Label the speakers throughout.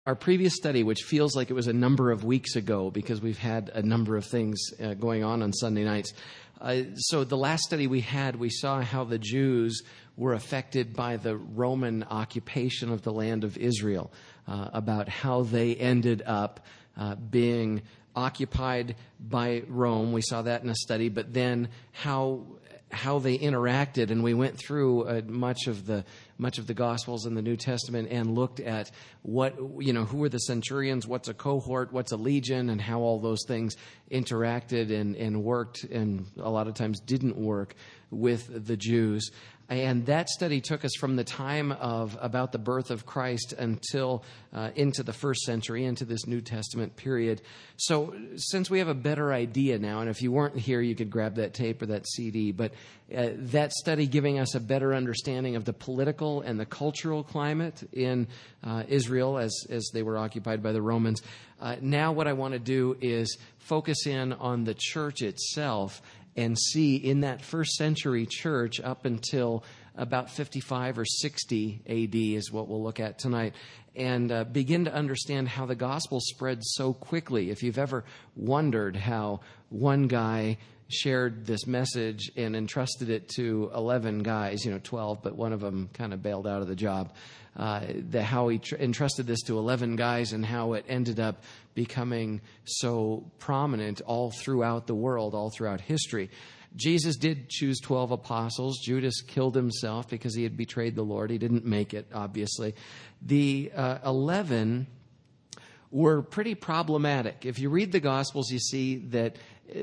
Speaker 1: Our previous study, which feels like it was a number of weeks ago because we've had a number of things going on Sunday nights. So the last study we had, we saw how the Jews were affected by the Roman occupation of the land of Israel, about how they ended up being occupied by Rome. We saw that in a study, but then how they interacted, and we went through much of the Gospels in the New Testament and looked at who were the centurions, what's a cohort, what's a legion, and how all those things interacted and worked, and a lot of times didn't work with the Jews. And that study took us from the time of about the birth of Christ until into the first century, into this New Testament period. So since we have a better idea now, and if you weren't here, you could grab that tape or that CD, but that study giving us a better understanding of the political and the cultural climate in Israel as they were occupied by the Romans. Now what I want to do is focus in on the church itself and see in that first century church up until about 55 or 60 AD is what we'll look at tonight, and begin to understand how the gospel spread so quickly. If you've ever wondered how one guy shared this message and entrusted it to 11 guys, 12, but one of them kind of bailed out of the job, how he entrusted this to 11 guys and how it ended up becoming so prominent all throughout the world, all throughout history. Jesus did choose 12 apostles. Judas killed himself because he had betrayed the Lord. He didn't make it, obviously. The 11 were pretty problematic. If you read the Gospels, you see that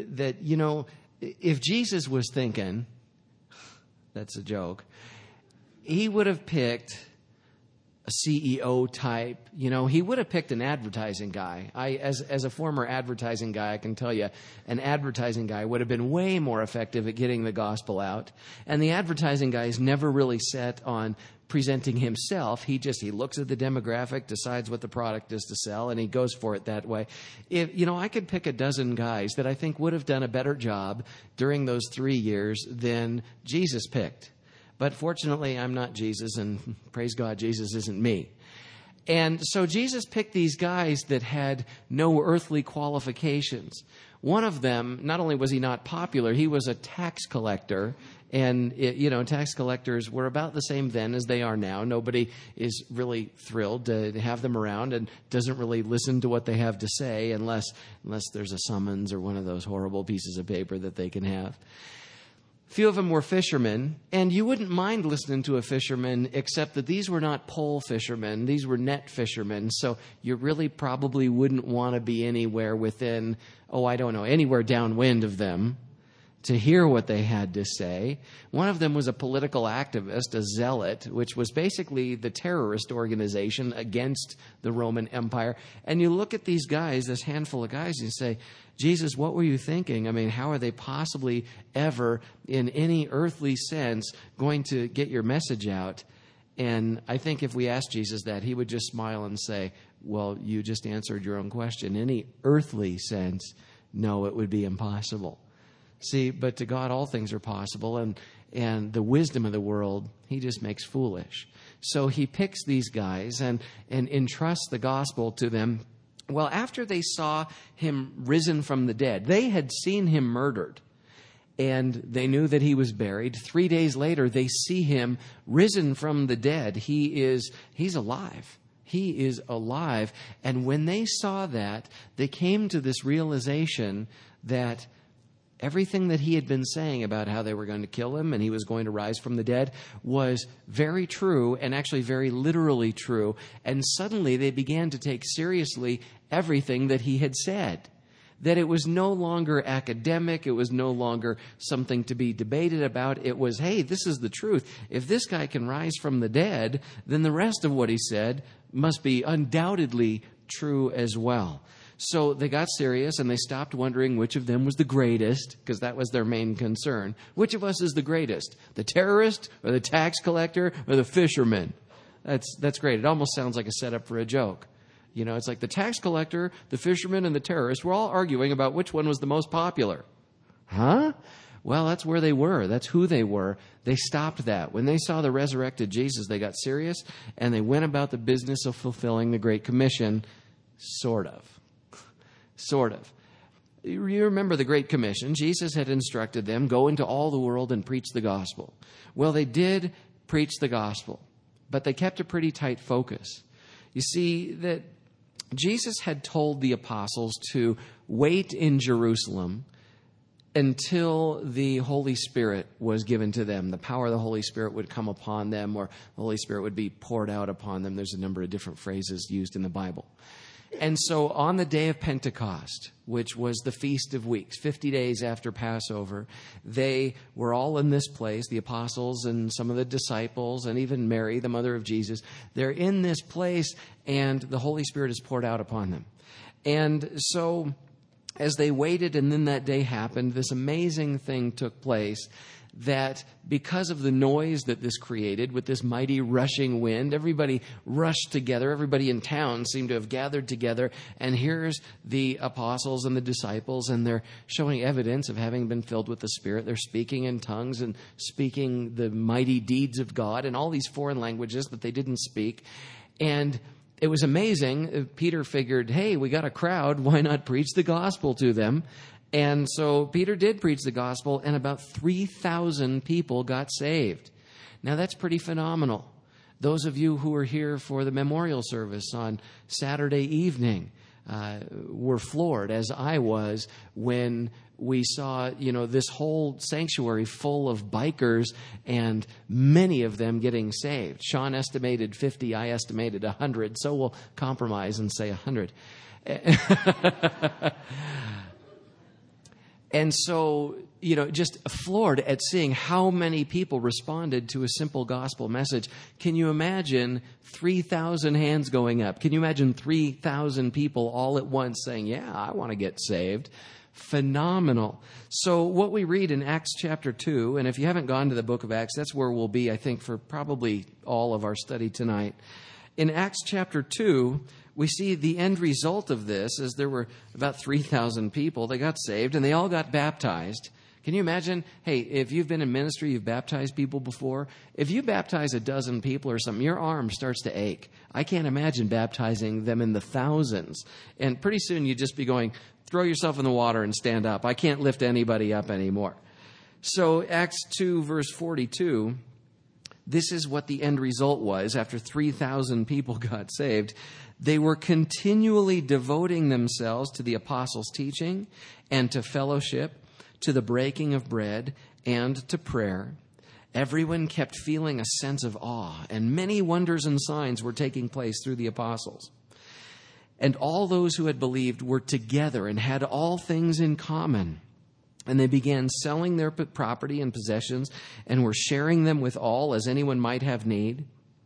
Speaker 1: if Jesus was thinking, that's a joke, he would have picked a CEO type. He would have picked an advertising guy. As a former advertising guy, I can tell you, an advertising guy would have been way more effective at getting the gospel out. And the advertising guy is never really set on presenting himself. He looks at the demographic, decides what the product is to sell, and he goes for it that way. I could pick a dozen guys that I think would have done a better job during those 3 years than Jesus picked. But fortunately, I'm not Jesus, and praise God, Jesus isn't me. And so Jesus picked these guys that had no earthly qualifications. One of them, not only was he not popular, he was a tax collector. And, tax collectors were about the same then as they are now. Nobody is really thrilled to have them around and doesn't really listen to what they have to say unless there's a summons or one of those horrible pieces of paper that they can have. Few of them were fishermen, and you wouldn't mind listening to a fisherman, except that these were not pole fishermen. These were net fishermen, so you really probably wouldn't want to be anywhere within, anywhere downwind of them to hear what they had to say. One of them was a political activist, a zealot, which was basically the terrorist organization against the Roman Empire. And you look at these guys, this handful of guys, and you say, Jesus, what were you thinking? I mean, how are they possibly ever, in any earthly sense, going to get your message out? And I think if we asked Jesus that, he would just smile and say, well, you just answered your own question. In any earthly sense, no, it would be impossible. See, but to God all things are possible, and the wisdom of the world, he just makes foolish. So he picks these guys and entrusts the gospel to them. Well, after they saw him risen from the dead, they had seen him murdered, and they knew that he was buried. 3 days later, they see him risen from the dead. He's alive. He is alive. And when they saw that, they came to this realization that everything that he had been saying about how they were going to kill him and he was going to rise from the dead was very true, and actually very literally true. And suddenly they began to take seriously everything that he had said. That it was no longer academic. It was no longer something to be debated about. It was, hey, this is the truth. If this guy can rise from the dead, then the rest of what he said must be undoubtedly true as well. So they got serious, and they stopped wondering which of them was the greatest, because that was their main concern. Which of us is the greatest? The terrorist, or the tax collector, or the fisherman? That's great. It almost sounds like a setup for a joke. It's like the tax collector, the fisherman, and the terrorist were all arguing about which one was the most popular. Huh? Well, that's where they were. That's who they were. They stopped that. When they saw the resurrected Jesus, they got serious, and they went about the business of fulfilling the Great Commission, sort of. Sort of. You remember the Great Commission. Jesus had instructed them, go into all the world and preach the gospel. Well, they did preach the gospel, but they kept a pretty tight focus. You see, that Jesus had told the apostles to wait in Jerusalem until the Holy Spirit was given to them. The power of the Holy Spirit would come upon them, or the Holy Spirit would be poured out upon them. There's a number of different phrases used in the Bible. And so on the day of Pentecost, which was the Feast of Weeks, 50 days after Passover, they were all in this place, the apostles and some of the disciples, and even Mary, the mother of Jesus. They're in this place, and the Holy Spirit is poured out upon them. And so as they waited, and then that day happened, this amazing thing took place, that because of the noise that this created with this mighty rushing wind, everybody rushed together. Everybody in town seemed to have gathered together. And here's the apostles and the disciples, and they're showing evidence of having been filled with the Spirit. They're speaking in tongues and speaking the mighty deeds of God in all these foreign languages that they didn't speak. And it was amazing. Peter figured, hey, we got a crowd. Why not preach the gospel to them? And so Peter did preach the gospel, and about 3,000 people got saved. Now, that's pretty phenomenal. Those of you who were here for the memorial service on Saturday evening were floored, as I was, when we saw, this whole sanctuary full of bikers and many of them getting saved. Sean estimated 50, I estimated 100, so we'll compromise and say 100. And so, just floored at seeing how many people responded to a simple gospel message. Can you imagine 3,000 hands going up? Can you imagine 3,000 people all at once saying, yeah, I want to get saved? Phenomenal. So what we read in Acts chapter 2, and if you haven't gone to the book of Acts, that's where we'll be, I think, for probably all of our study tonight. In Acts chapter 2, we see the end result of this is there were about 3,000 people. They got saved, and they all got baptized. Can you imagine? Hey, if you've been in ministry, you've baptized people before. If you baptize a dozen people or something, your arm starts to ache. I can't imagine baptizing them in the thousands. And pretty soon you'd just be going, throw yourself in the water and stand up. I can't lift anybody up anymore. So Acts 2, verse 42, this is what the end result was after 3,000 people got saved. They were continually devoting themselves to the apostles' teaching and to fellowship, to the breaking of bread, and to prayer. Everyone kept feeling a sense of awe, and many wonders and signs were taking place through the apostles. And all those who had believed were together and had all things in common. And they began selling their property and possessions and were sharing them with all as anyone might have need.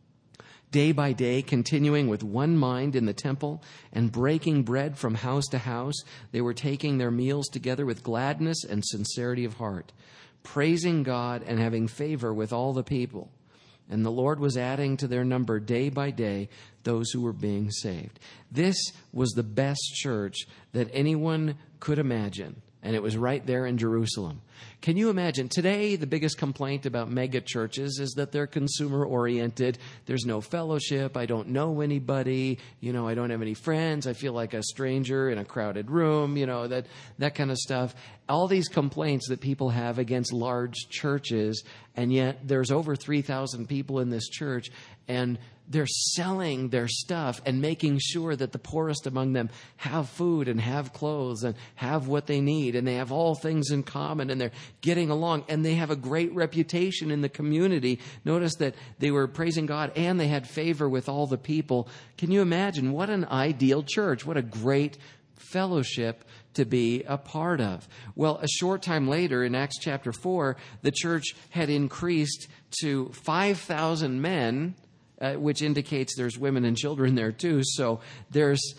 Speaker 1: Day by day, continuing with one mind in the temple and breaking bread from house to house, they were taking their meals together with gladness and sincerity of heart, praising God and having favor with all the people. And the Lord was adding to their number day by day those who were being saved. This was the best church that anyone could imagine. And it was right there in Jerusalem. Can you imagine? Today, the biggest complaint about mega churches is that they're consumer-oriented. There's no fellowship. I don't know anybody. I don't have any friends. I feel like a stranger in a crowded room, that kind of stuff. All these complaints that people have against large churches, and yet there's over 3,000 people in this church, and they're selling their stuff and making sure that the poorest among them have food and have clothes and have what they need, and they have all things in common, and they're getting along, and they have a great reputation in the community. Notice that they were praising God and they had favor with all the people. Can you imagine? What an ideal church. What a great fellowship to be a part of. Well, a short time later in Acts chapter 4, the church had increased to 5,000 men, which indicates there's women and children there too. So there's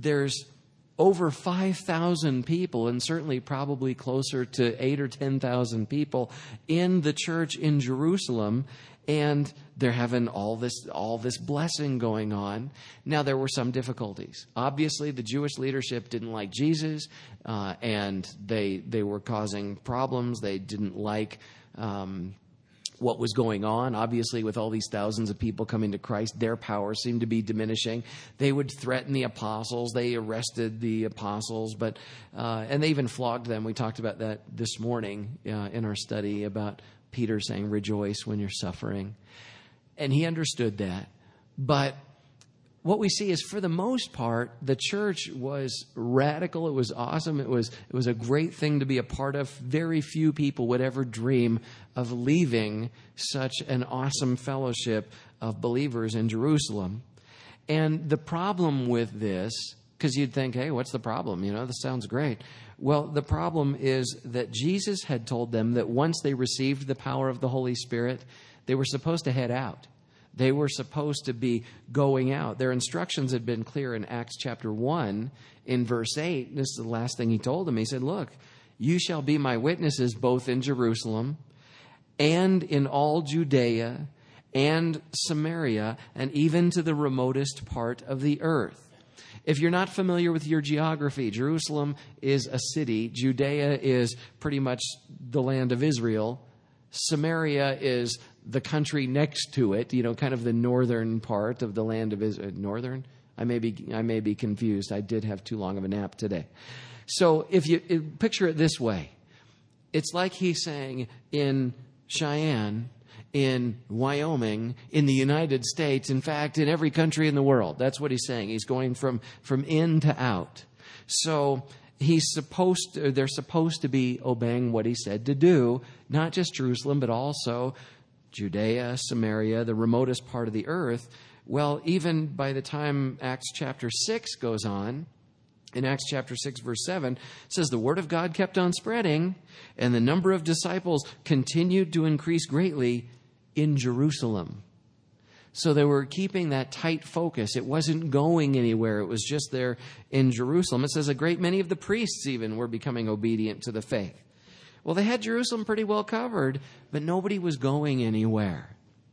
Speaker 1: over 5,000 people, and certainly probably closer to 8,000 or 10,000 people in the church in Jerusalem. And they're having all this blessing going on. Now, there were some difficulties. Obviously, the Jewish leadership didn't like Jesus, and they were causing problems. They didn't like what was going on. Obviously, with all these thousands of people coming to Christ, their power seemed to be diminishing. They would threaten the apostles. They arrested the apostles, and they even flogged them. We talked about that this morning in our study about Peter saying, "Rejoice when you're suffering." And he understood that. But what we see is, for the most part, the church was radical. It was awesome. It was a great thing to be a part of. Very few people would ever dream of leaving such an awesome fellowship of believers in Jerusalem. And the problem with this, because you'd think, hey, what's the problem? This sounds great. Well, the problem is that Jesus had told them that once they received the power of the Holy Spirit, they were supposed to head out. They were supposed to be going out. Their instructions had been clear in Acts chapter 1 in verse 8. This is the last thing he told them. He said, look, you shall be my witnesses both in Jerusalem and in all Judea and Samaria and even to the remotest part of the earth. If you're not familiar with your geography, Jerusalem is a city. Judea is pretty much the land of Israel. Samaria is the country next to it, kind of the northern part of the land of Israel. Northern? I may be confused. I did have too long of a nap today. So if you picture it this way, it's like he's saying in Cheyenne, in Wyoming, in the United States, in fact, in every country in the world. That's what he's saying. He's going from in to out. So they're supposed to be obeying what he said to do, not just Jerusalem, but also Judea, Samaria, the remotest part of the earth. Well, even by the time Acts chapter 6 goes on, in Acts chapter 6, verse 7, it says, the word of God kept on spreading, and the number of disciples continued to increase greatly in Jerusalem. So they were keeping that tight focus. It wasn't going anywhere. It was just there in Jerusalem. It says a great many of the priests even were becoming obedient to the faith. Well, they had Jerusalem pretty well covered, but nobody was going anywhere.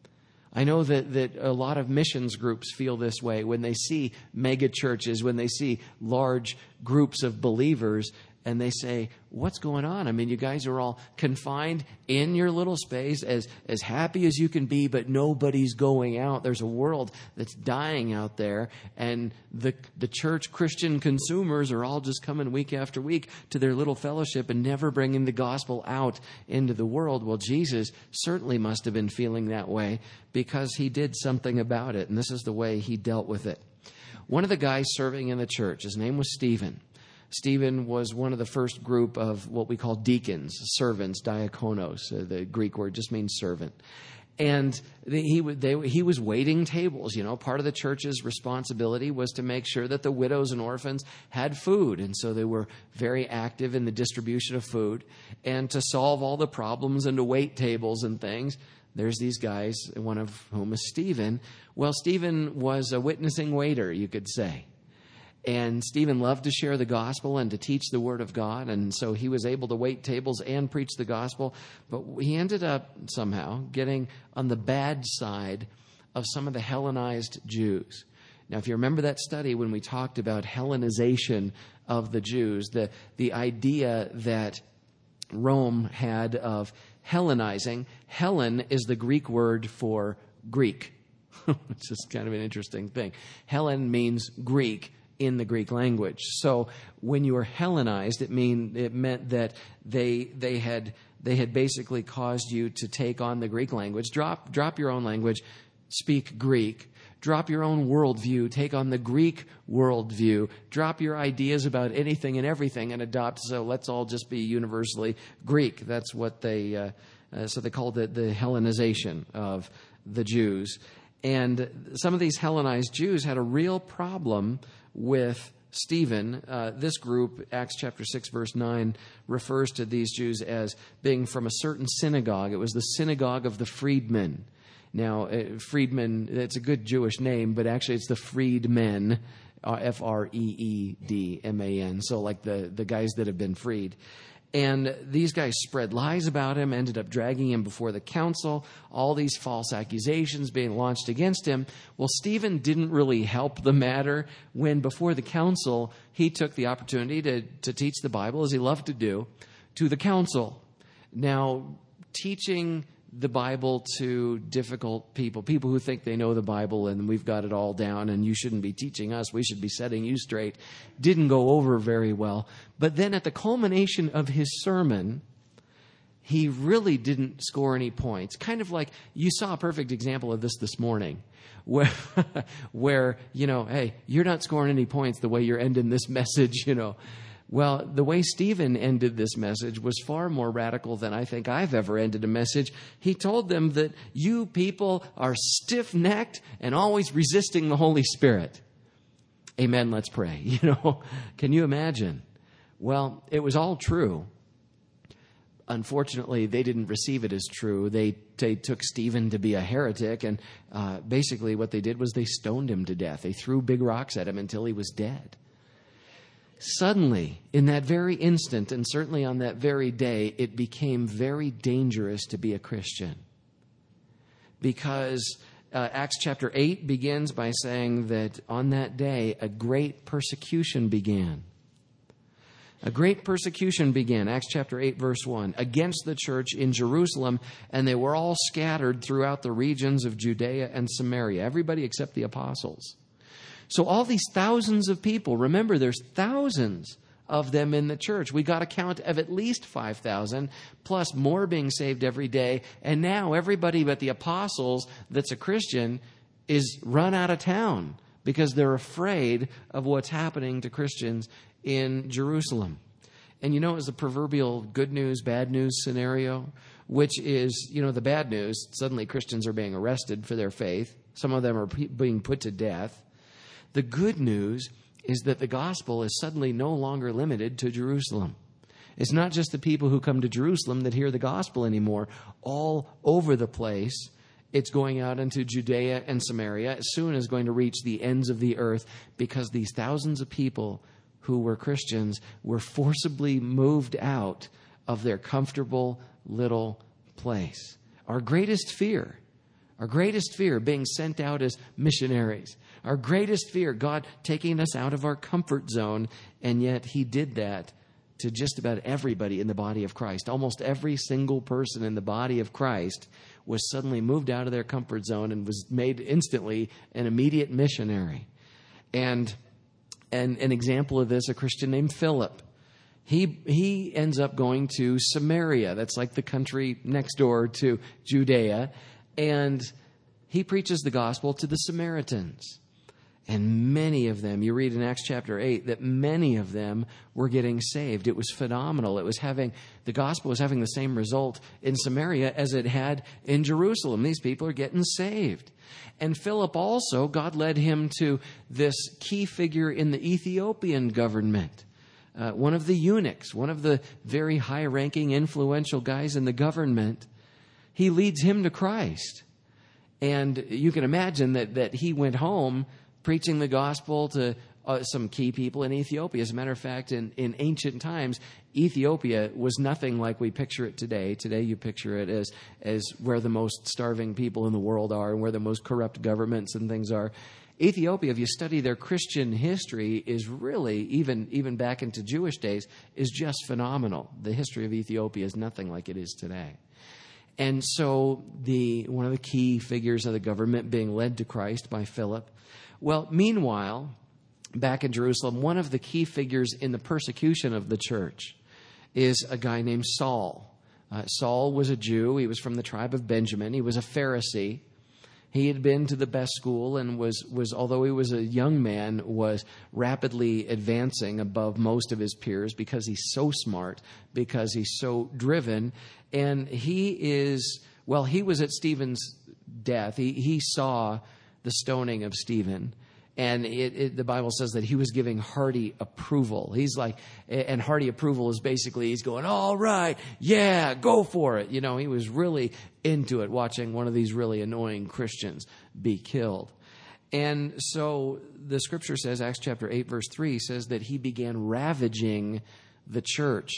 Speaker 1: I know that a lot of missions groups feel this way when they see mega churches, when they see large groups of believers, and they say, what's going on? I mean, you guys are all confined in your little space, as happy as you can be, but nobody's going out. There's a world that's dying out there, and the church Christian consumers are all just coming week after week to their little fellowship and never bringing the gospel out into the world. Well, Jesus certainly must have been feeling that way because he did something about it, and this is the way he dealt with it. One of the guys serving in the church, his name was Stephen. Stephen was one of the first group of what we call deacons, servants, diakonos. The Greek word just means servant. And he was waiting tables. Part of the church's responsibility was to make sure that the widows and orphans had food. And so they were very active in the distribution of food. And to solve all the problems and to wait tables and things, there's these guys, one of whom is Stephen. Well, Stephen was a witnessing waiter, you could say. And Stephen loved to share the gospel and to teach the word of God. And so he was able to wait tables and preach the gospel. But he ended up somehow getting on the bad side of some of the Hellenized Jews. Now, if you remember that study when we talked about Hellenization of the Jews, the idea that Rome had of Hellenizing. Hellen is the Greek word for Greek. It's just kind of an interesting thing. Hellen means Greek in the Greek language. So when you were Hellenized, it meant that they had basically caused you to take on the Greek language, drop your own language, speak Greek, drop your own worldview, take on the Greek worldview, drop your ideas about anything and everything and adopt, so let's all just be universally Greek. That's what so they called it the Hellenization of the Jews. And some of these Hellenized Jews had a real problem with Stephen. This group, Acts chapter 6, verse 9, refers to these Jews as being from a certain synagogue. It was the synagogue of the freedmen. Now, freedmen, it's a good Jewish name, but actually it's the freedmen, Freedman. So like the guys that have been freed. And these guys spread lies about him, ended up dragging him before the council, all these false accusations being launched against him. Well, Stephen didn't really help the matter when before the council, he took the opportunity to teach the Bible, as he loved to do, to the council. Now, teaching the Bible to difficult people who think they know the Bible and we've got it all down and you shouldn't be teaching us, we should be setting you straight, didn't go over very well. But then at the culmination of his sermon, he really didn't score any points. Kind of like, you saw a perfect example of this morning, where hey, you're not scoring any points the way you're ending this message, Well, the way Stephen ended this message was far more radical than I think I've ever ended a message. He told them that you people are stiff-necked and always resisting the Holy Spirit. Amen, let's pray. Can you imagine? Well, it was all true. Unfortunately, they didn't receive it as true. They took Stephen to be a heretic, and basically what they did was they stoned him to death. They threw big rocks at him until he was dead. Suddenly, in that very instant, and certainly on that very day, it became very dangerous to be a Christian. Because Acts chapter 8 begins by saying that on that day, a great persecution began. A great persecution began, Acts chapter 8, verse 1, against the church in Jerusalem, and they were all scattered throughout the regions of Judea and Samaria, everybody except the apostles. So all these thousands of people, remember there's thousands of them in the church. We got a count of at least 5,000, plus more being saved every day. And now everybody but the apostles that's a Christian is run out of town because they're afraid of what's happening to Christians in Jerusalem. And it was the proverbial good news, bad news scenario, which is, the bad news. Suddenly Christians are being arrested for their faith. Some of them are being put to death. The good news is that the gospel is suddenly no longer limited to Jerusalem. It's not just the people who come to Jerusalem that hear the gospel anymore. All over the place, it's going out into Judea and Samaria. Soon is going to reach the ends of the earth because these thousands of people who were Christians were forcibly moved out of their comfortable little place. Our greatest fear being sent out as missionaries. Our greatest fear, God taking us out of our comfort zone, and yet he did that to just about everybody in the body of Christ. Almost every single person in the body of Christ was suddenly moved out of their comfort zone and was made instantly an immediate missionary. And an example of this, a Christian named Philip. He ends up going to Samaria. That's like the country next door to Judea. And he preaches the gospel to the Samaritans. And many of them, you read in Acts chapter 8, that many of them were getting saved. It was phenomenal. The gospel was having the same result in Samaria as it had in Jerusalem. These people are getting saved. And Philip also, God led him to this key figure in the Ethiopian government. One of the eunuchs, one of the very high-ranking, influential guys in the government. He leads him to Christ. And you can imagine that he went home preaching the gospel to some key people in Ethiopia. As a matter of fact, in ancient times, Ethiopia was nothing like we picture it today. Today you picture it as where the most starving people in the world are and where the most corrupt governments and things are. Ethiopia, if you study their Christian history, is really, even back into Jewish days, is just phenomenal. The history of Ethiopia is nothing like it is today. And so one of the key figures of the government being led to Christ by Philip. Well, meanwhile, back in Jerusalem, one of the key figures in the persecution of the church is a guy named Saul. Saul was a Jew. He was from the tribe of Benjamin. He was a Pharisee. He had been to the best school and was although he was a young man, was rapidly advancing above most of his peers because he's so smart, because he's so driven. And he was at Stephen's death. He saw the stoning of Stephen. And the Bible says that he was giving hearty approval. He's like, and hearty approval is basically, he's going, all right, yeah, go for it. He was really into it, watching one of these really annoying Christians be killed. And so the scripture says, Acts chapter 8, verse 3 says that he began ravaging the church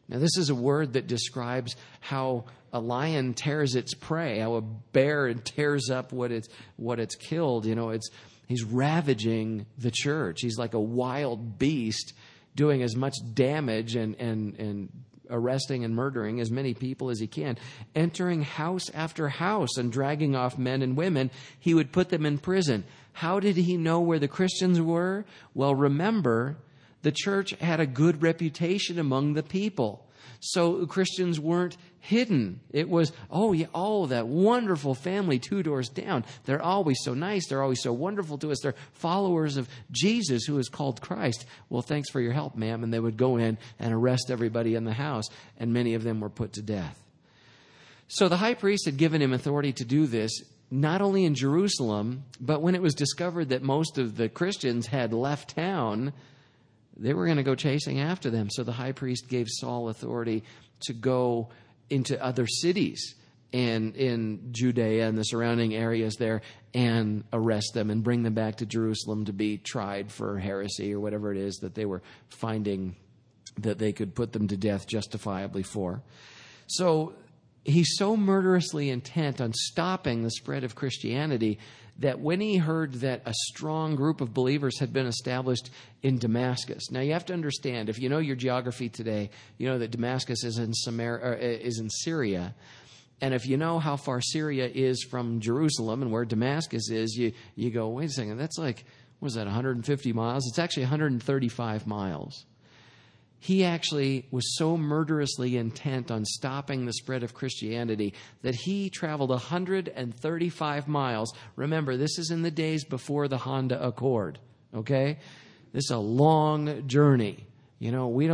Speaker 1: Now, this is a word that describes how a lion tears its prey, how a bear tears up what it's killed. He's ravaging the church. He's like a wild beast doing as much damage and arresting and murdering as many people as he can, entering house after house and dragging off men and women. He would put them in prison. How did he know where the Christians were? Well, remember, the church had a good reputation among the people. So Christians weren't hidden. It was, that wonderful family 2 doors down. They're always so nice. They're always so wonderful to us. They're followers of Jesus, who is called Christ. Well, thanks for your help, ma'am. And they would go in and arrest everybody in the house, and many of them were put to death. So the high priest had given him authority to do this, not only in Jerusalem, but when it was discovered that most of the Christians had left town, they were going to go chasing after them. So the high priest gave Saul authority to go into other cities and in Judea and the surrounding areas there and arrest them and bring them back to Jerusalem to be tried for heresy or whatever it is that they were finding that they could put them to death justifiably for. So he's so murderously intent on stopping the spread of Christianity that when he heard that a strong group of believers had been established in Damascus. Now, you have to understand, if you know your geography today, you know that Damascus is in Syria. And if you know how far Syria is from Jerusalem and where Damascus is, you go, wait a second, that's like, what is that, 150 miles? It's actually 135 miles. He actually was so murderously intent on stopping the spread of Christianity that he traveled 135 miles. Remember, this is in the days before the Honda Accord, okay? This is a long journey. We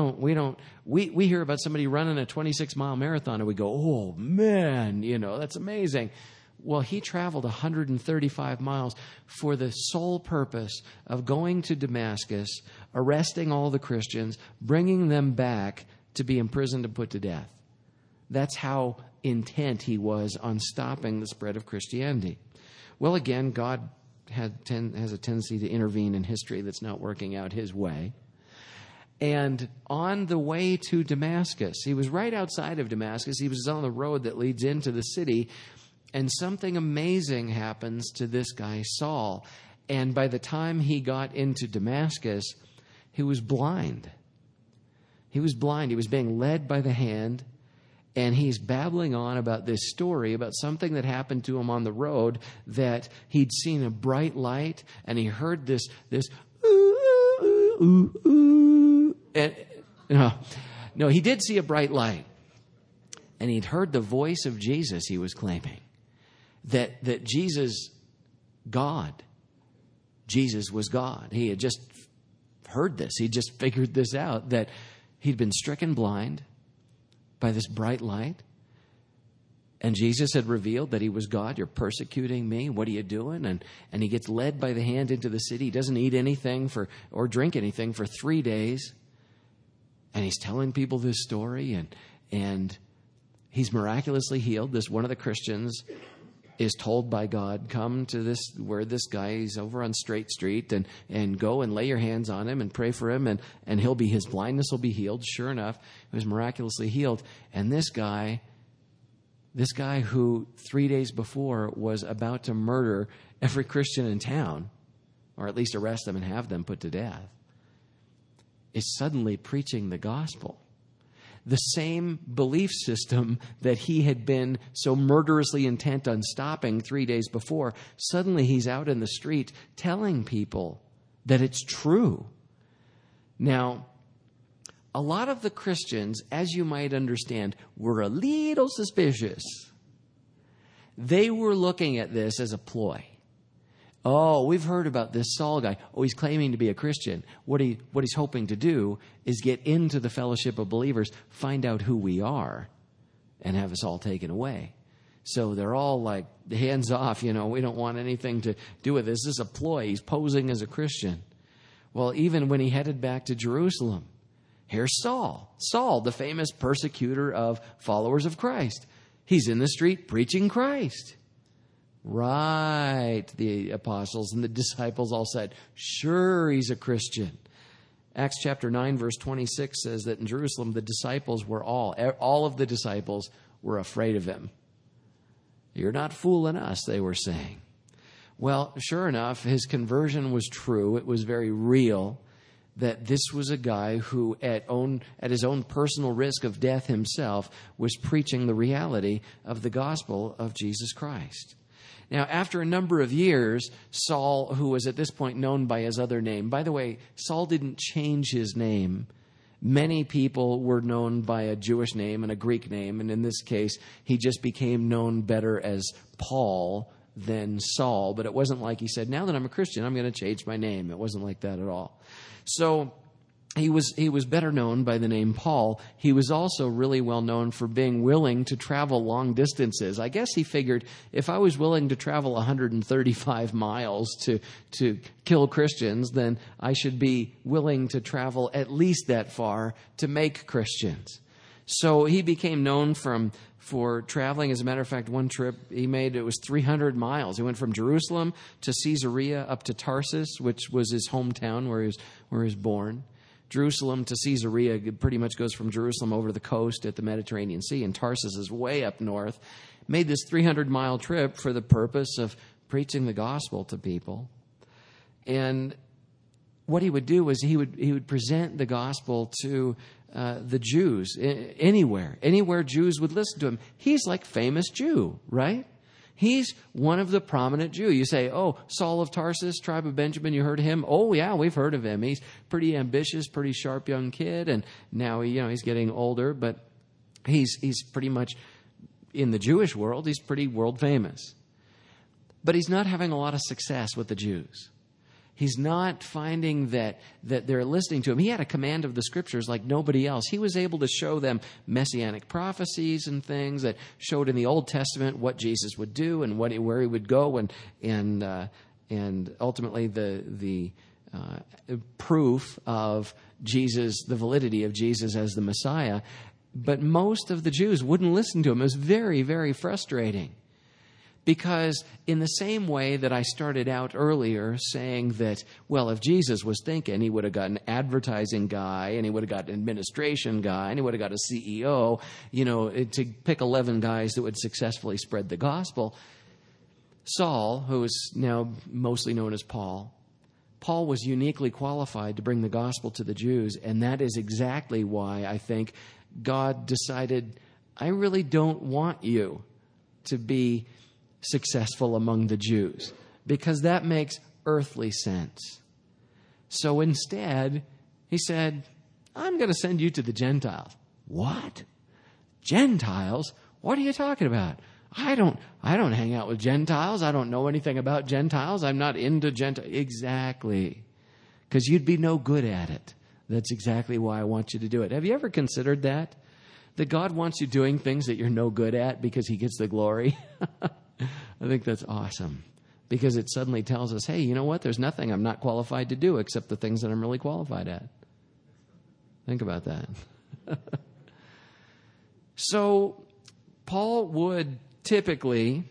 Speaker 1: hear about somebody running a 26-mile marathon and we go, oh, man, that's amazing. Well, he traveled 135 miles for the sole purpose of going to Damascus, arresting all the Christians, bringing them back to be imprisoned and put to death. That's how intent he was on stopping the spread of Christianity. Well, again, God has a tendency to intervene in history that's not working out his way. And on the way to Damascus, he was right outside of Damascus. He was on the road that leads into the city. And something amazing happens to this guy, Saul. And by the time he got into Damascus, he was blind. He was blind. He was being led by the hand. And he's babbling on about this story, about something that happened to him on the road, that he'd seen a bright light, and he heard this ooh, ooh, ooh. And no, he did see a bright light. And he'd heard the voice of Jesus, he was claiming. That Jesus was God. He had just heard this. He just figured this out, that he'd been stricken blind by this bright light. And Jesus had revealed that he was God. You're persecuting me. What are you doing? And he gets led by the hand into the city. He doesn't eat anything or drink anything for 3 days. And he's telling people this story, and he's miraculously healed. This one of the Christians is told by God, come to where this guy is over on Straight Street and go and lay your hands on him and pray for him and his blindness will be healed. Sure enough, he was miraculously healed. And this guy who 3 days before was about to murder every Christian in town, or at least arrest them and have them put to death, is suddenly preaching the gospel. The same belief system that he had been so murderously intent on stopping 3 days before, suddenly he's out in the street telling people that it's true. Now, a lot of the Christians, as you might understand, were a little suspicious. They were looking at this as a ploy. Oh, we've heard about this Saul guy. Oh, he's claiming to be a Christian. What he's hoping to do is get into the fellowship of believers, find out who we are, and have us all taken away. So they're all like, hands off, we don't want anything to do with this. This is a ploy. He's posing as a Christian. Well, even when he headed back to Jerusalem, here's Saul. Saul, the famous persecutor of followers of Christ. He's in the street preaching Christ. Right, the apostles and the disciples all said, sure, he's a Christian. Acts chapter 9, verse 26 says that in Jerusalem, the disciples were all of the disciples were afraid of him. You're not fooling us, they were saying. Well, sure enough, his conversion was true. It was very real that this was a guy who, at his own personal risk of death himself, was preaching the reality of the gospel of Jesus Christ. Now, after a number of years, Saul, who was at this point known by his other name, by the way, Saul didn't change his name. Many people were known by a Jewish name and a Greek name, and in this case, he just became known better as Paul than Saul. But it wasn't like he said, now that I'm a Christian, I'm going to change my name. It wasn't like that at all. So he was better known by the name Paul. He was also really well known for being willing to travel long distances. I guess he figured, if I was willing to travel 135 miles to kill Christians, then I should be willing to travel at least that far to make Christians. So he became known for traveling. As a matter of fact, one trip he made, it was 300 miles. He went from Jerusalem to Caesarea up to Tarsus, which was his hometown where he was born. Jerusalem to Caesarea pretty much goes from Jerusalem over to the coast at the Mediterranean Sea, and Tarsus is way up north. Made this 300-mile trip for the purpose of preaching the gospel to people. And what he would do was he would present the gospel to the Jews anywhere Jews would listen to him. He's like famous Jew, right? He's one of the prominent Jews. You say, oh, Saul of Tarsus, tribe of Benjamin, you heard of him? Oh, yeah, we've heard of him. He's pretty ambitious, pretty sharp young kid, and now he's getting older, but he's pretty much, in the Jewish world, he's pretty world famous. But he's not having a lot of success with the Jews. He's not finding that they're listening to him. He had a command of the Scriptures like nobody else. He was able to show them messianic prophecies and things that showed in the Old Testament what Jesus would do and where he would go, and ultimately the proof of Jesus, the validity of Jesus as the Messiah. But most of the Jews wouldn't listen to him. It was very, very frustrating. Because in the same way that I started out earlier saying that, well, if Jesus was thinking, he would have got an advertising guy, and he would have got an administration guy, and he would have got a CEO, to pick 11 guys that would successfully spread the gospel. Saul, who is now mostly known as Paul was uniquely qualified to bring the gospel to the Jews, and that is exactly why I think God decided, I really don't want you to be successful among the Jews, because that makes earthly sense. So instead, he said, I'm going to send you to the Gentiles. What? Gentiles? What are you talking about? I don't hang out with Gentiles. I don't know anything about Gentiles. I'm not into Gentiles. Exactly. Because you'd be no good at it. That's exactly why I want you to do it. Have you ever considered that? That God wants you doing things that you're no good at because he gets the glory? I think that's awesome, because it suddenly tells us, hey, you know what? There's nothing I'm not qualified to do except the things that I'm really qualified at. Think about that. So Paul would typically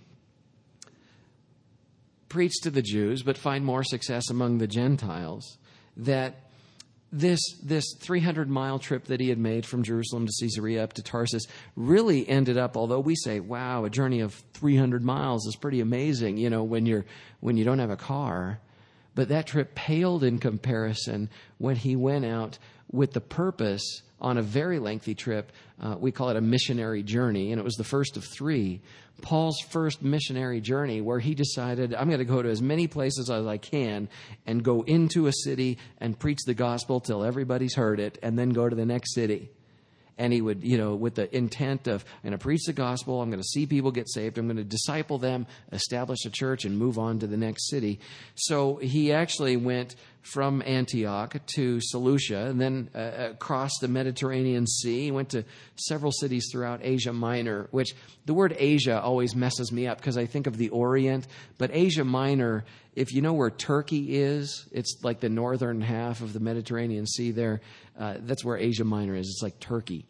Speaker 1: preach to the Jews, but find more success among the Gentiles. That this 300-mile trip that he had made from Jerusalem to Caesarea up to Tarsus really ended up, although we say, wow, a journey of 300 miles is pretty amazing, when you don't have a car. But that trip paled in comparison when he went out with the purpose on a very lengthy trip. We call it a missionary journey, and it was the first of 3. Paul's first missionary journey, where he decided, I'm going to go to as many places as I can and go into a city and preach the gospel till everybody's heard it, and then go to the next city. And he would, with the intent of, I'm going to preach the gospel, I'm going to see people get saved, I'm going to disciple them, establish a church, and move on to the next city. So he actually went from Antioch to Seleucia, and then across the Mediterranean Sea. He went to several cities throughout Asia Minor, which the word Asia always messes me up because I think of the Orient. But Asia Minor, if you know where Turkey is, it's like the northern half of the Mediterranean Sea there. That's where Asia Minor is. It's like Turkey.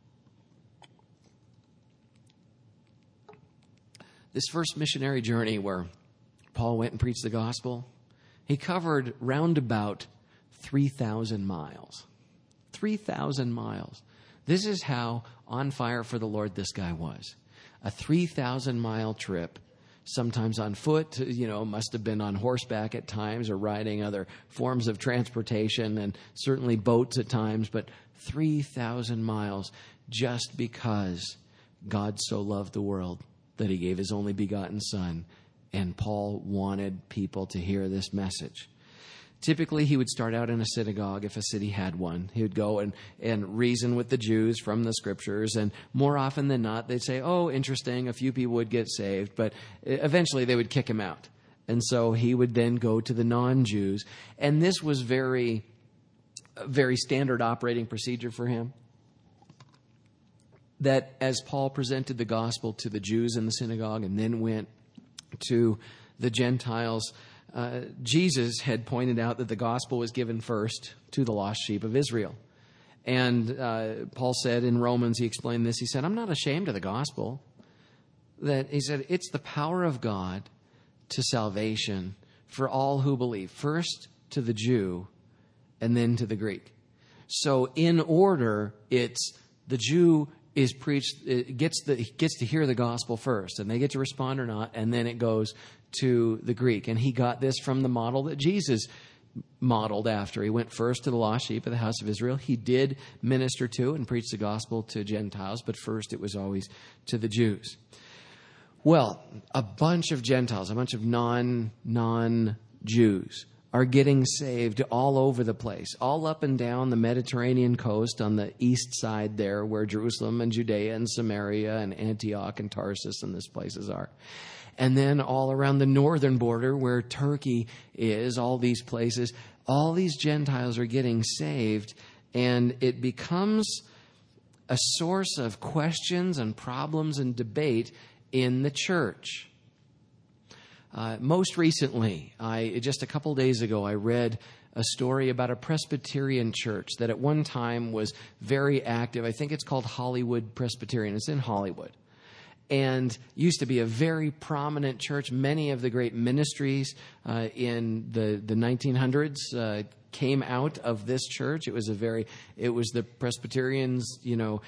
Speaker 1: This first missionary journey where Paul went and preached the gospel, he covered roundabout 3,000 miles. 3,000 miles. This is how on fire for the Lord this guy was. A 3,000-mile trip, sometimes on foot, must have been on horseback at times or riding other forms of transportation, and certainly boats at times, but 3,000 miles just because God so loved the world that he gave his only begotten Son. And Paul wanted people to hear this message. Typically, he would start out in a synagogue if a city had one. He would go and reason with the Jews from the scriptures. And more often than not, they'd say, oh, interesting, a few people would get saved. But eventually, they would kick him out. And so he would then go to the non-Jews. And this was very standard operating procedure for him. That as Paul presented the gospel to the Jews in the synagogue and then went to the Gentiles, Jesus had pointed out that the gospel was given first to the lost sheep of Israel. And Paul said in Romans, he explained this, he said, I'm not ashamed of the gospel. That he said, it's the power of God to salvation for all who believe, first to the Jew and then to the Greek. So in order, it's the Jew is preached, it gets to hear the gospel first, and they get to respond or not, and then it goes to the Greek. And he got this from the model that Jesus modeled after. He went first to the lost sheep of the house of Israel. He did minister to and preach the gospel to Gentiles, but first it was always to the Jews. Well, a bunch of Gentiles, a bunch of non-Jews are getting saved all over the place, all up and down the Mediterranean coast on the east side there where Jerusalem and Judea and Samaria and Antioch and Tarsus and these places are. And then all around the northern border where Turkey is, all these places, all these Gentiles are getting saved, and it becomes a source of questions and problems and debate in the church. Most recently, just a couple days ago, I read a story about a Presbyterian church that at one time was very active. I think it's called Hollywood Presbyterian. It's in Hollywood. And used to be a very prominent church. Many of the great ministries in the 1900s came out of this church. It was the Presbyterians,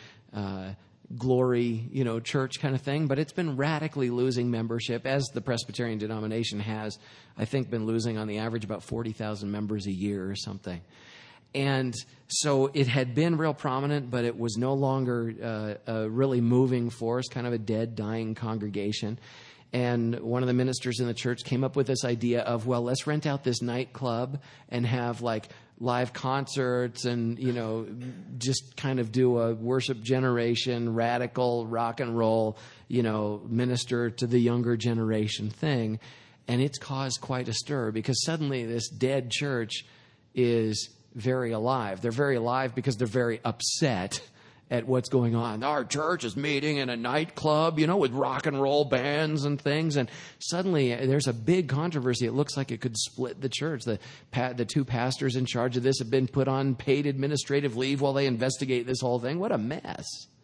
Speaker 1: glory, church kind of thing. But it's been radically losing membership, as the Presbyterian denomination has, I think, been losing on the average about 40,000 members a year or something. And so it had been real prominent, but it was no longer a really moving force, kind of a dead, dying congregation. And one of the ministers in the church came up with this idea of, well, let's rent out this nightclub and have like live concerts and, just kind of do a worship generation, radical rock and roll, minister to the younger generation thing. And it's caused quite a stir because suddenly this dead church is very alive. They're very alive because they're very upset at what's going on. Our church is meeting in a nightclub, with rock and roll bands and things. And suddenly there's a big controversy. It looks like it could split the church. The two pastors in charge of this have been put on paid administrative leave while they investigate this whole thing. What a mess.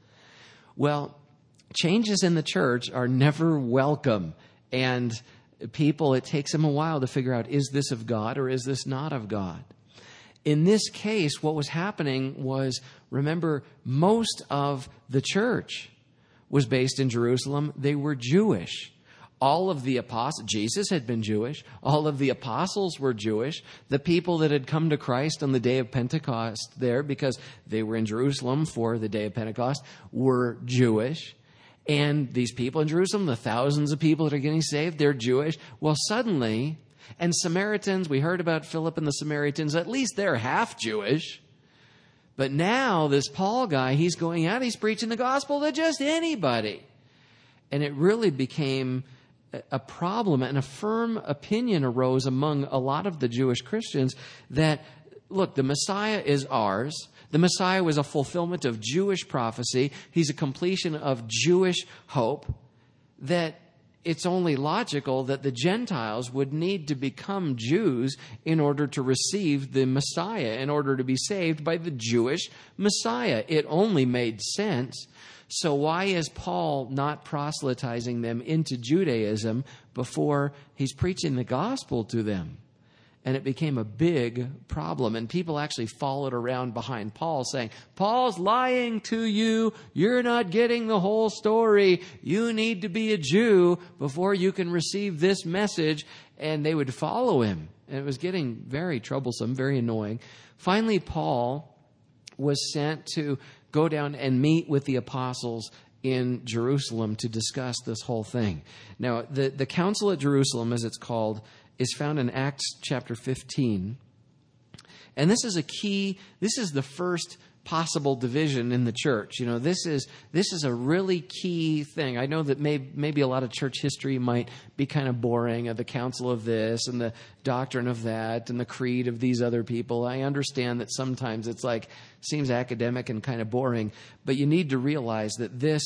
Speaker 1: Well, changes in the church are never welcome. And people, it takes them a while to figure out, is this of God or is this not of God? In this case, what was happening was, remember, most of the church was based in Jerusalem. They were Jewish. All of the apostles, Jesus had been Jewish. All of the apostles were Jewish. The people that had come to Christ on the day of Pentecost there, because they were in Jerusalem for the day of Pentecost, were Jewish. And these people in Jerusalem, the thousands of people that are getting saved, they're Jewish. Well, suddenly... And Samaritans, we heard about Philip and the Samaritans, at least they're half Jewish. But now this Paul guy, he's going out, he's preaching the gospel to just anybody. And it really became a problem, and a firm opinion arose among a lot of the Jewish Christians that, look, the Messiah is ours. The Messiah was a fulfillment of Jewish prophecy. He's a completion of Jewish hope, that it's only logical that the Gentiles would need to become Jews in order to receive the Messiah, in order to be saved by the Jewish Messiah. It only made sense. So why is Paul not proselytizing them into Judaism before he's preaching the gospel to them? And it became a big problem. And people actually followed around behind Paul saying, Paul's lying to you. You're not getting the whole story. You need to be a Jew before you can receive this message. And they would follow him. And it was getting very troublesome, very annoying. Finally, Paul was sent to go down and meet with the apostles in Jerusalem to discuss this whole thing. Now, the council at Jerusalem, as it's called, is found in Acts chapter 15. And this is the first possible division in the church. You know, this is a really key thing. I know that maybe a lot of church history might be kind of boring, of the council of this and the doctrine of that and the creed of these other people. I understand that sometimes it's seems academic and kind of boring, but you need to realize that this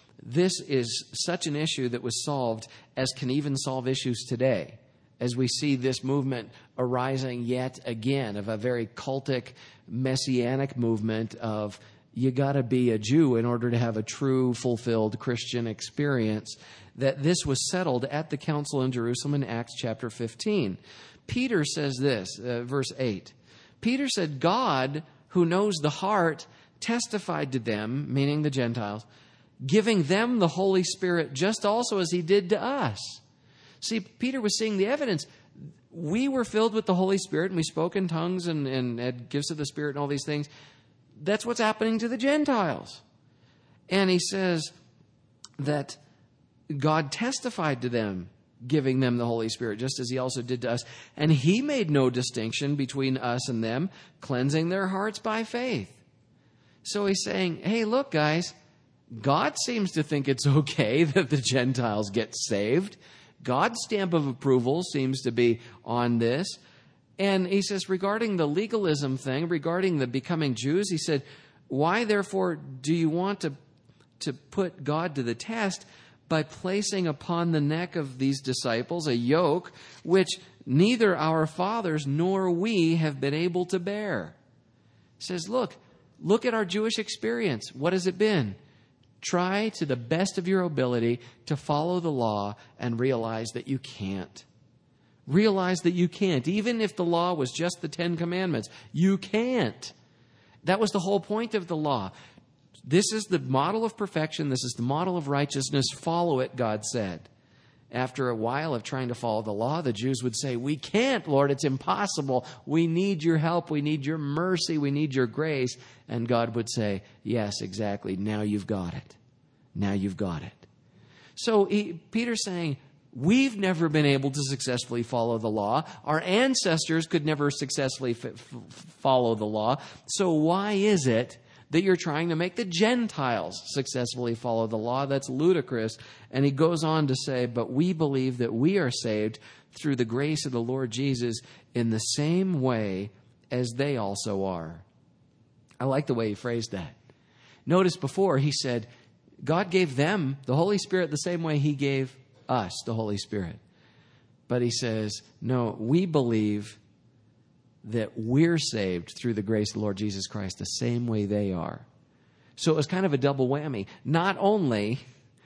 Speaker 1: is such an issue that was solved as can even solve issues today, as we see this movement arising yet again of a very cultic, messianic movement of you got to be a Jew in order to have a true, fulfilled Christian experience, that this was settled at the council in Jerusalem in Acts chapter 15. Peter says this, verse 8. Peter said, God, who knows the heart, testified to them, meaning the Gentiles, giving them the Holy Spirit just also as he did to us. See, Peter was seeing the evidence. We were filled with the Holy Spirit, and we spoke in tongues and had gifts of the Spirit and all these things. That's what's happening to the Gentiles. And he says that God testified to them, giving them the Holy Spirit, just as he also did to us. And he made no distinction between us and them, cleansing their hearts by faith. So he's saying, hey, look, guys, God seems to think it's okay that the Gentiles get saved. God's stamp of approval seems to be on this. And he says, regarding the legalism thing, regarding the becoming Jews, he said, why therefore do you want to put God to the test by placing upon the neck of these disciples a yoke which neither our fathers nor we have been able to bear? He says, look at our Jewish experience. What has it been? Try to the best of your ability to follow the law and realize that you can't. Realize that you can't. Even if the law was just the 10 Commandments, you can't. That was the whole point of the law. This is the model of perfection. This is the model of righteousness. Follow it, God said. After a while of trying to follow the law, the Jews would say, we can't, Lord, it's impossible. We need your help. We need your mercy. We need your grace. And God would say, yes, exactly. Now you've got it. Now you've got it. So Peter's saying, we've never been able to successfully follow the law. Our ancestors could never successfully follow the law. So why is it that you're trying to make the Gentiles successfully follow the law? That's ludicrous. And he goes on to say, but we believe that we are saved through the grace of the Lord Jesus in the same way as they also are. I like the way he phrased that. Notice before he said, God gave them the Holy Spirit the same way he gave us the Holy Spirit. But he says, no, we believe that we're saved through the grace of the Lord Jesus Christ the same way they are. So it was kind of a double whammy. Not only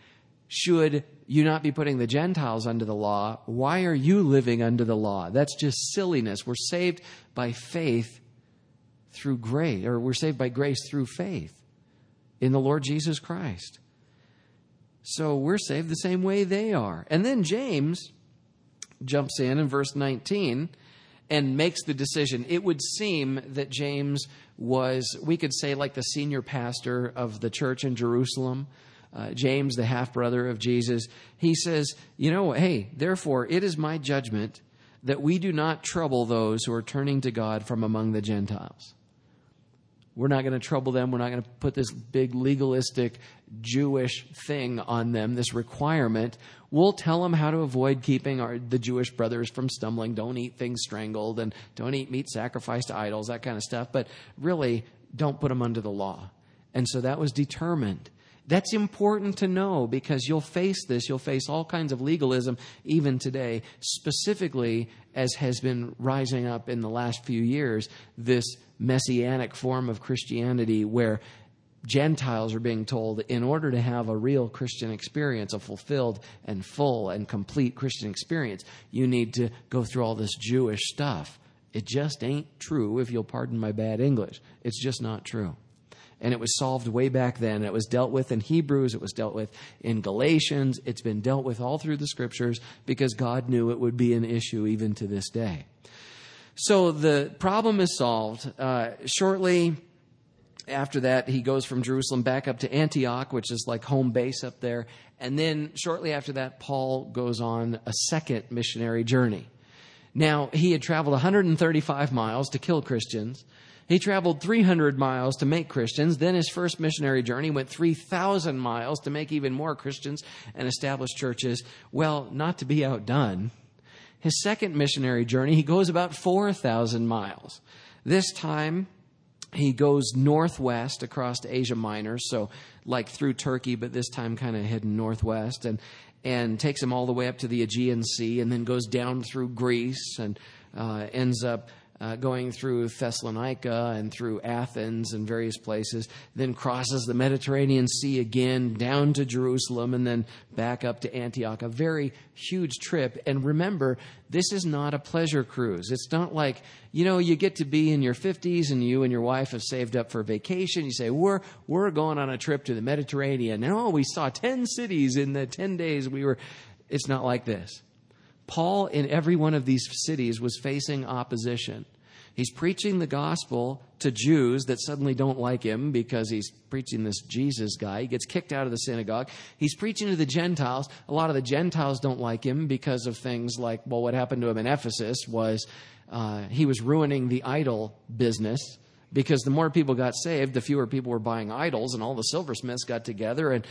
Speaker 1: should you not be putting the Gentiles under the law, why are you living under the law? That's just silliness. We're saved by faith through grace, or we're saved by grace through faith in the Lord Jesus Christ. So we're saved the same way they are. And then James jumps in verse 19 and makes the decision. It would seem that James was, we could say, like the senior pastor of the church in Jerusalem. James, the half-brother of Jesus. He says, hey, therefore it is my judgment that we do not trouble those who are turning to God from among the Gentiles. We're not going to trouble them. We're not going to put this big legalistic Jewish thing on them, this requirement. We'll tell them how to avoid keeping the Jewish brothers from stumbling. Don't eat things strangled and don't eat meat sacrificed to idols, that kind of stuff. But really, don't put them under the law. And so that was determined. That's important to know because you'll face this. You'll face all kinds of legalism even today, specifically as has been rising up in the last few years, this messianic form of Christianity where Gentiles are being told in order to have a real Christian experience, a fulfilled and full and complete Christian experience, you need to go through all this Jewish stuff. It just ain't true, if you'll pardon my bad English. It's just not true. And it was solved way back then. It was dealt with in Hebrews. It was dealt with in Galatians. It's been dealt with all through the Scriptures because God knew it would be an issue even to this day. So the problem is solved. Shortly after that, he goes from Jerusalem back up to Antioch, which is like home base up there. And then shortly after that, Paul goes on a second missionary journey. Now, he had traveled 135 miles to kill Christians. He traveled 300 miles to make Christians. Then his first missionary journey went 3,000 miles to make even more Christians and establish churches. Well, not to be outdone, his second missionary journey, he goes about 4,000 miles. This time, he goes northwest across to Asia Minor, so like through Turkey, but this time kind of heading northwest, and takes him all the way up to the Aegean Sea, and then goes down through Greece and ends up going through Thessalonica and through Athens and various places, then crosses the Mediterranean Sea again, down to Jerusalem, and then back up to Antioch. A very huge trip. And remember, this is not a pleasure cruise. It's not like, you get to be in your 50s and you and your wife have saved up for vacation. You say, we're going on a trip to the Mediterranean. And we saw 10 cities in the 10 days we were. It's not like this. Paul, in every one of these cities, was facing opposition. He's preaching the gospel to Jews that suddenly don't like him because he's preaching this Jesus guy. He gets kicked out of the synagogue. He's preaching to the Gentiles. A lot of the Gentiles don't like him because of things like, what happened to him in Ephesus was he was ruining the idol business. Because the more people got saved, the fewer people were buying idols, and all the silversmiths got together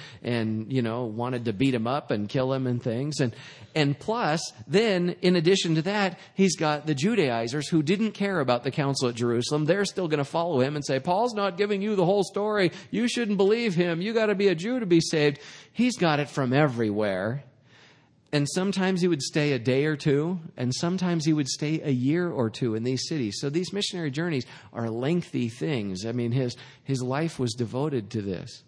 Speaker 1: and wanted to beat him up and kill him and things. And plus, then, in addition to that, he's got the Judaizers who didn't care about the council at Jerusalem. They're still going to follow him and say, Paul's not giving you the whole story. You shouldn't believe him. You got to be a Jew to be saved. He's got it from everywhere. And sometimes he would stay a day or two, and sometimes he would stay a year or two in these cities. So these missionary journeys are lengthy things. I mean, his life was devoted to this.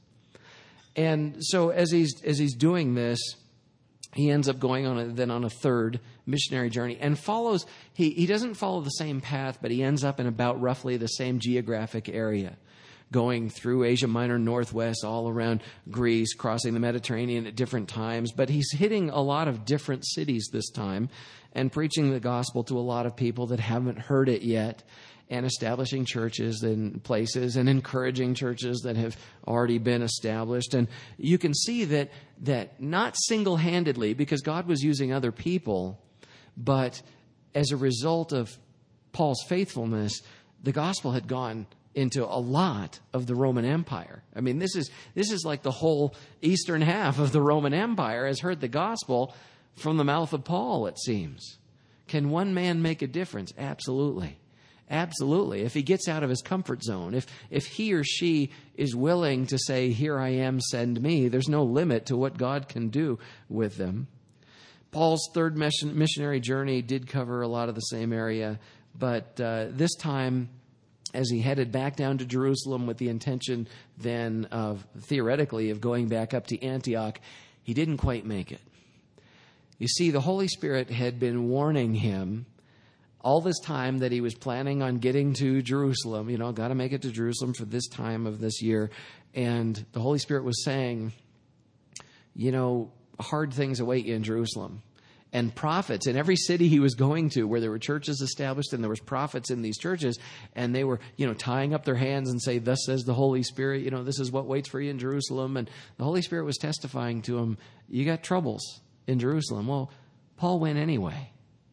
Speaker 1: And so as he's doing this, he ends up going on a third missionary journey and follows. He doesn't follow the same path, but he ends up in about roughly the same geographic area, going through Asia Minor, northwest, all around Greece, crossing the Mediterranean at different times. But he's hitting a lot of different cities this time and preaching the gospel to a lot of people that haven't heard it yet, and establishing churches in places and encouraging churches that have already been established. And you can see that not single-handedly, because God was using other people, but as a result of Paul's faithfulness, the gospel had gone into a lot of the Roman Empire. I mean, this is like the whole eastern half of the Roman Empire has heard the gospel from the mouth of Paul, it seems. Can one man make a difference? Absolutely. Absolutely. If he gets out of his comfort zone, if he or she is willing to say, here I am, send me, there's no limit to what God can do with them. Paul's third missionary journey did cover a lot of the same area, but this time, as he headed back down to Jerusalem with the intention then of, theoretically, of going back up to Antioch, he didn't quite make it. You see, the Holy Spirit had been warning him all this time that he was planning on getting to Jerusalem. Got to make it to Jerusalem for this time of this year. And the Holy Spirit was saying, hard things await you in Jerusalem. And prophets in every city he was going to where there were churches established and there was prophets in these churches, and they were, tying up their hands and say, thus says the Holy Spirit, this is what waits for you in Jerusalem. And the Holy Spirit was testifying to him, you got troubles in Jerusalem. Well, Paul went anyway.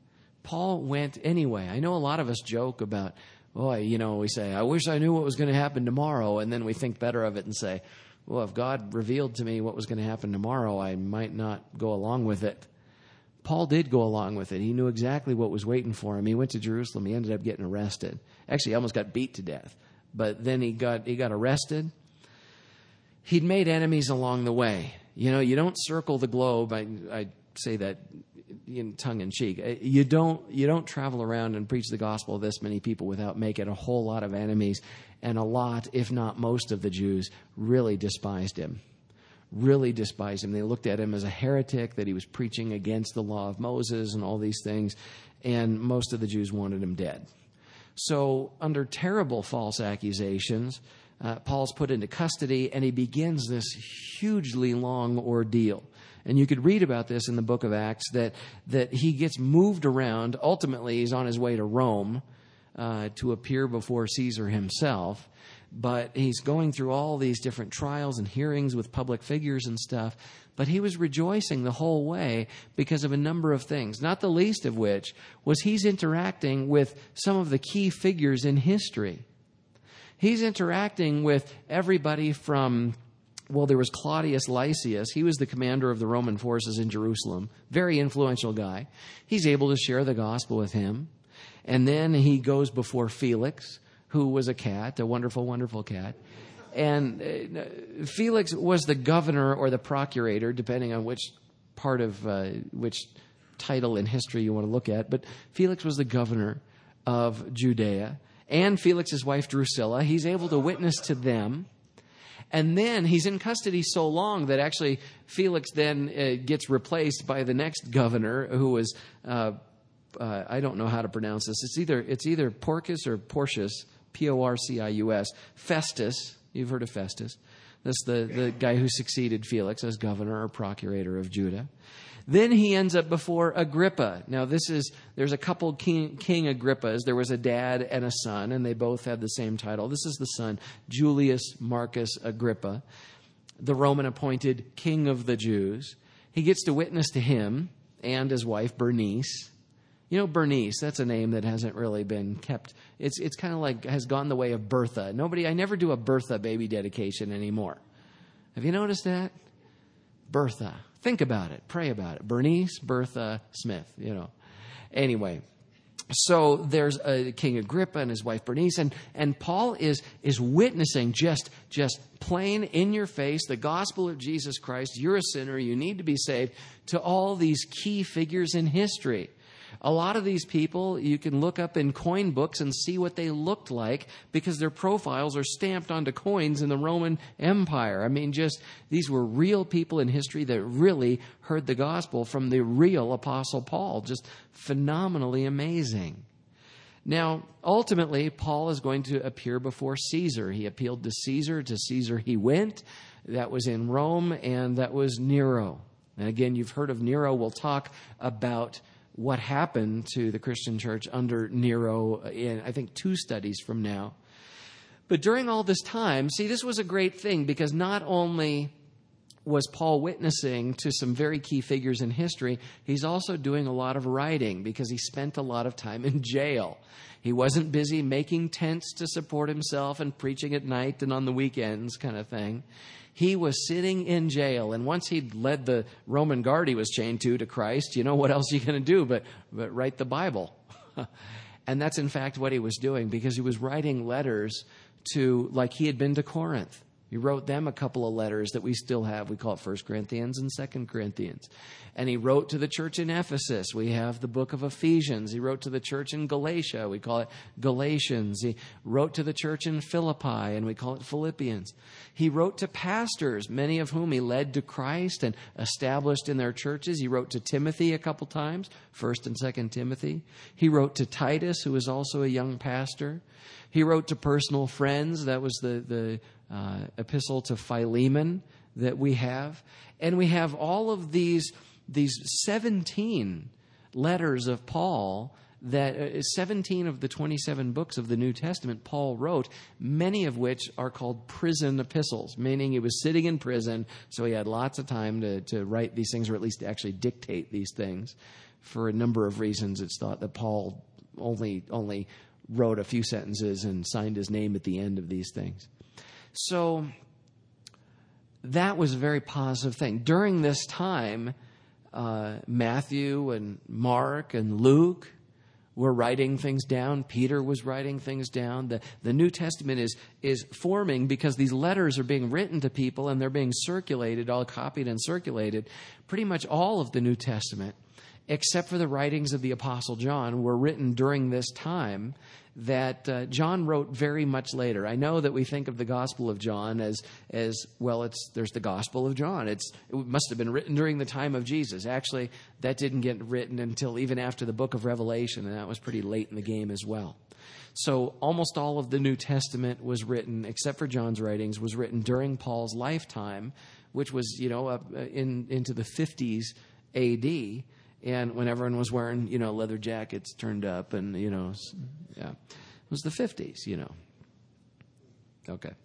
Speaker 1: I know a lot of us joke about, we say, I wish I knew what was going to happen tomorrow. And then we think better of it and say, well, if God revealed to me what was going to happen tomorrow, I might not go along with it. Paul did go along with it. He knew exactly what was waiting for him. He went to Jerusalem. He ended up getting arrested. Actually, he almost got beat to death. But then he got arrested. He'd made enemies along the way. You don't circle the globe. I say that tongue in cheek. You don't travel around and preach the gospel to this many people without making a whole lot of enemies. And a lot, if not most of the Jews, really despised him. They looked at him as a heretic, that he was preaching against the law of Moses and all these things. And most of the Jews wanted him dead. So under terrible false accusations, Paul's put into custody, and he begins this hugely long ordeal. And you could read about this in the book of Acts, that he gets moved around. Ultimately, he's on his way to Rome to appear before Caesar himself. But he's going through all these different trials and hearings with public figures and stuff. But he was rejoicing the whole way because of a number of things, not the least of which was he's interacting with some of the key figures in history. He's interacting with everybody from, well, there was Claudius Lysias. He was the commander of the Roman forces in Jerusalem. Very influential guy. He's able to share the gospel with him. And then he goes before Felix, who was a cat, a wonderful, wonderful cat. And Felix was the governor or the procurator, depending on which part of, which title in history you want to look at. But Felix was the governor of Judea. And Felix's wife Drusilla. He's able to witness to them. And then he's in custody so long that actually Felix then gets replaced by the next governor, who was, I don't know how to pronounce this. It's either Porcius or Porcius, Porcius, Festus. You've heard of Festus. That's the guy who succeeded Felix as governor or procurator of Judah. Then he ends up before Agrippa. Now there's a couple King Agrippas. There was a dad and a son, and they both had the same title. This is the son, Julius Marcus Agrippa, the Roman appointed king of the Jews. He gets to witness to him and his wife Bernice. You know, Bernice, that's a name that hasn't really been kept. It's kind of like has gone the way of Bertha. I never do a Bertha baby dedication anymore. Have you noticed that? Bertha. Think about it. Pray about it. Bernice, Bertha, Smith, you know. Anyway, so there's King Agrippa and his wife Bernice, and Paul is witnessing just plain in your face the gospel of Jesus Christ. You're a sinner. You need to be saved, to all these key figures in history. A lot of these people, you can look up in coin books and see what they looked like because their profiles are stamped onto coins in the Roman Empire. I mean, these were real people in history that really heard the gospel from the real Apostle Paul. Just phenomenally amazing. Now, ultimately, Paul is going to appear before Caesar. He appealed to Caesar he went. That was in Rome, and that was Nero. And again, you've heard of Nero. We'll talk about what happened to the Christian church under Nero in, I think, 2 studies from now. But during all this time, see, this was a great thing because not only was Paul witnessing to some very key figures in history, he's also doing a lot of writing because he spent a lot of time in jail. He wasn't busy making tents to support himself and preaching at night and on the weekends kind of thing. He was sitting in jail, and once he'd led the Roman guard he was chained to Christ, you know, what else are you going to do but write the Bible? And that's in fact what he was doing, because he was writing letters to, like he had been to Corinth. He wrote them a couple of letters that we still have. We call it 1 Corinthians and 2 Corinthians. And he wrote to the church in Ephesus. We have the book of Ephesians. He wrote to the church in Galatia. We call it Galatians. He wrote to the church in Philippi, and we call it Philippians. He wrote to pastors, many of whom he led to Christ and established in their churches. He wrote to Timothy a couple times, 1 and 2 Timothy. He wrote to Titus, who was also a young pastor. He wrote to personal friends. That was the epistle to Philemon that we have. And we have all of these 17 letters of Paul, that 17 of the 27 books of the New Testament Paul wrote, many of which are called prison epistles, meaning he was sitting in prison, so he had lots of time to write these things, or at least to actually dictate these things. For a number of reasons, it's thought that Paul only wrote a few sentences and signed his name at the end of these things. So that was a very positive thing. During this time, Matthew and Mark and Luke were writing things down. Peter was writing things down. The New Testament is forming because these letters are being written to people and they're being circulated, all copied and circulated. Pretty much all of the New Testament except for the writings of the Apostle John, were written during this time that John wrote very much later. I know that we think of the Gospel of John as well, there's the Gospel of John. It must have been written during the time of Jesus. Actually, that didn't get written until even after the book of Revelation, and that was pretty late in the game as well. So almost all of the New Testament was written, except for John's writings, was written during Paul's lifetime, which was, into the 50s A.D., and when everyone was wearing, leather jackets turned up and, it was the 50s, Okay.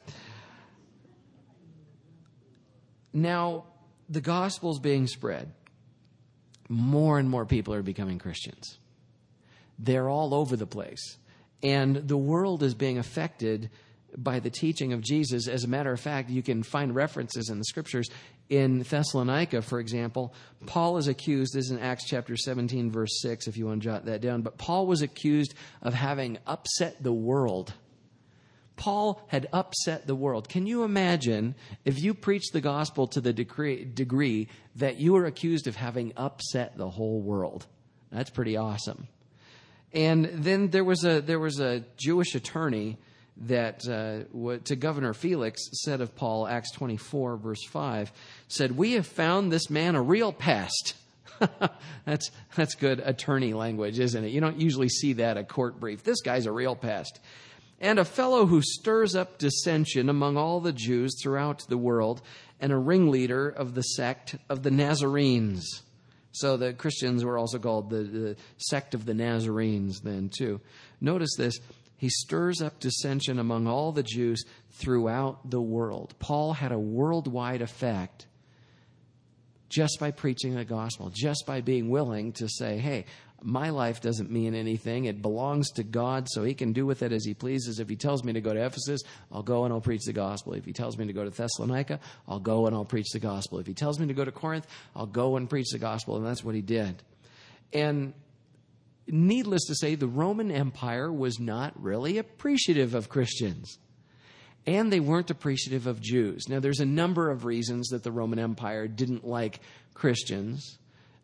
Speaker 1: Now, the gospel's being spread. More and more people are becoming Christians. They're all over the place. And the world is being affected by the teaching of Jesus. As a matter of fact, you can find references in the scriptures. In Thessalonica, for example, Paul is accused, this is in Acts chapter 17, verse 6, if you want to jot that down, but Paul was accused of having upset the world. Paul had upset the world. Can you imagine if you preached the gospel to the degree that you were accused of having upset the whole world? That's pretty awesome. And then there was a Jewish attorney that to Governor Felix said of Paul, Acts 24, verse 5, said, "We have found this man a real pest." That's good attorney language, isn't it? You don't usually see that at court brief. This guy's a real pest. "And a fellow who stirs up dissension among all the Jews throughout the world, and a ringleader of the sect of the Nazarenes." So the Christians were also called the sect of the Nazarenes then too. Notice this. He stirs up dissension among all the Jews throughout the world. Paul had a worldwide effect just by preaching the gospel, just by being willing to say, hey, my life doesn't mean anything. It belongs to God, so he can do with it as he pleases. If he tells me to go to Ephesus, I'll go and I'll preach the gospel. If he tells me to go to Thessalonica, I'll go and I'll preach the gospel. If he tells me to go to Corinth, I'll go and preach the gospel. And that's what he did. And needless to say, the Roman Empire was not really appreciative of Christians. And they weren't appreciative of Jews. Now, there's a number of reasons that the Roman Empire didn't like Christians.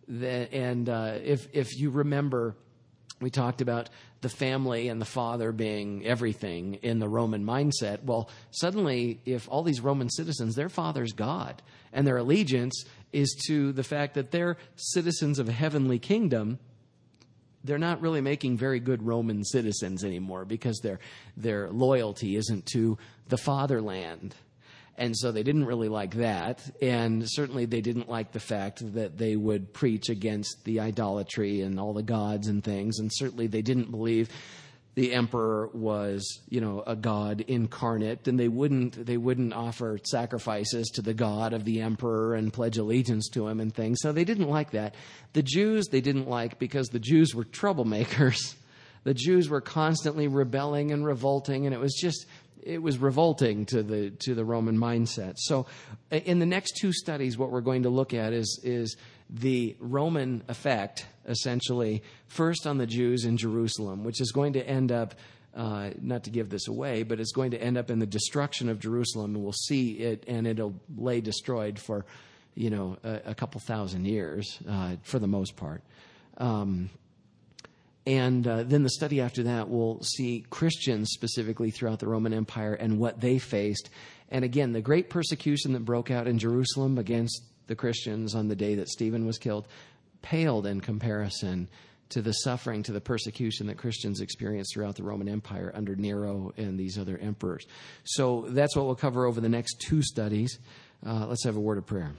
Speaker 1: If you remember, we talked about the family and the father being everything in the Roman mindset. Well, suddenly, if all these Roman citizens, their father's God, and their allegiance is to the fact that they're citizens of a heavenly kingdom, they're not really making very good Roman citizens anymore because their loyalty isn't to the fatherland. And so they didn't really like that. And certainly they didn't like the fact that they would preach against the idolatry and all the gods and things. And certainly they didn't believe the emperor was, a god incarnate, and they wouldn't offer sacrifices to the god of the emperor and pledge allegiance to him and things. So they didn't like that. The Jews they didn't like because the Jews were troublemakers. The Jews were constantly rebelling and revolting, and it was revolting to the Roman mindset. So in the next two studies, what we're going to look at is the Roman effect, essentially, first on the Jews in Jerusalem, which is going to end up, not to give this away, but it's going to end up in the destruction of Jerusalem, and we'll see it, and it'll lay destroyed for, a couple thousand years, for the most part. And then the study after that will see Christians specifically throughout the Roman Empire and what they faced. And again, the great persecution that broke out in Jerusalem against the Christians on the day that Stephen was killed paled in comparison to the suffering, to the persecution that Christians experienced throughout the Roman Empire under Nero and these other emperors. So that's what we'll cover over the next two studies. Let's have a word of prayer.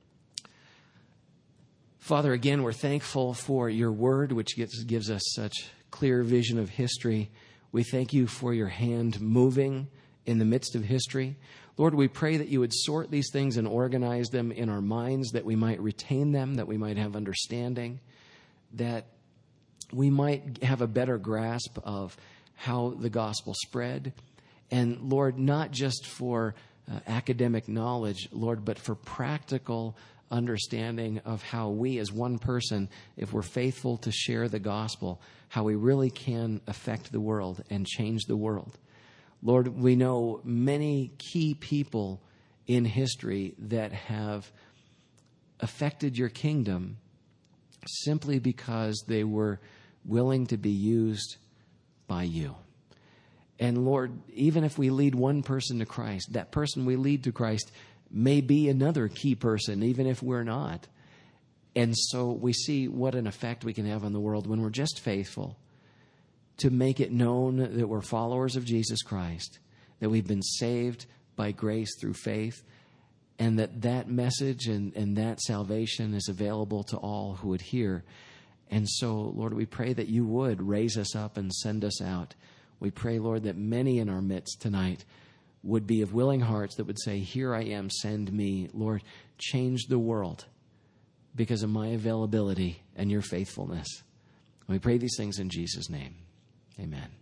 Speaker 1: Father, again, we're thankful for your word, which gives us such clear vision of history. We thank you for your hand moving in the midst of history. Lord, we pray that you would sort these things and organize them in our minds, that we might retain them, that we might have understanding, that we might have a better grasp of how the gospel spread. And Lord, not just for academic knowledge, Lord, but for practical understanding of how we as one person, if we're faithful to share the gospel, how we really can affect the world and change the world. Lord, we know many key people in history that have affected your kingdom simply because they were willing to be used by you. And Lord, even if we lead one person to Christ, that person we lead to Christ may be another key person, even if we're not. And so we see what an effect we can have on the world when we're just faithful to make it known that we're followers of Jesus Christ, that we've been saved by grace through faith, and that message and that salvation is available to all who would hear. And so, Lord, we pray that you would raise us up and send us out. We pray, Lord, that many in our midst tonight would be of willing hearts that would say, here I am, send me. Lord, change the world because of my availability and your faithfulness. We pray these things in Jesus' name. Amen.